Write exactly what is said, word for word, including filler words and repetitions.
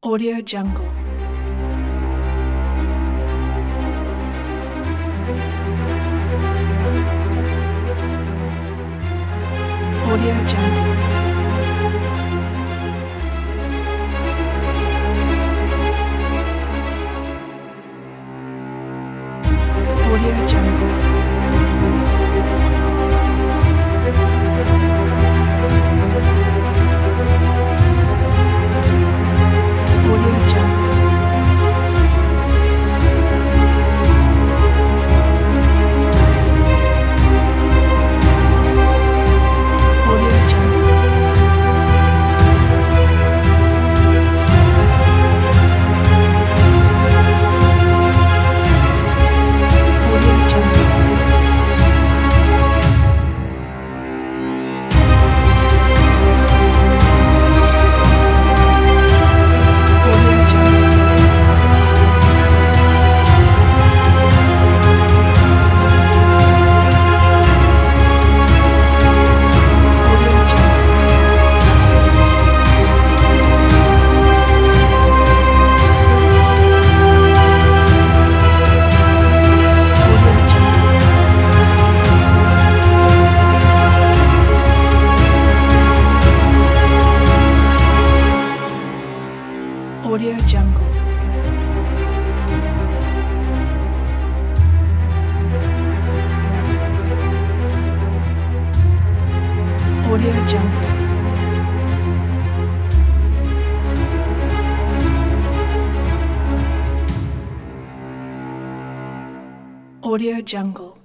Audio Jungle. Audio Jungle. Audio Jungle. Audio Jungle. Audio Jungle. Audio Jungle. Audio Jungle. Audio Jungle. Audio Jungle. Audio Jungle. Audio Jungle. Audio Jungle.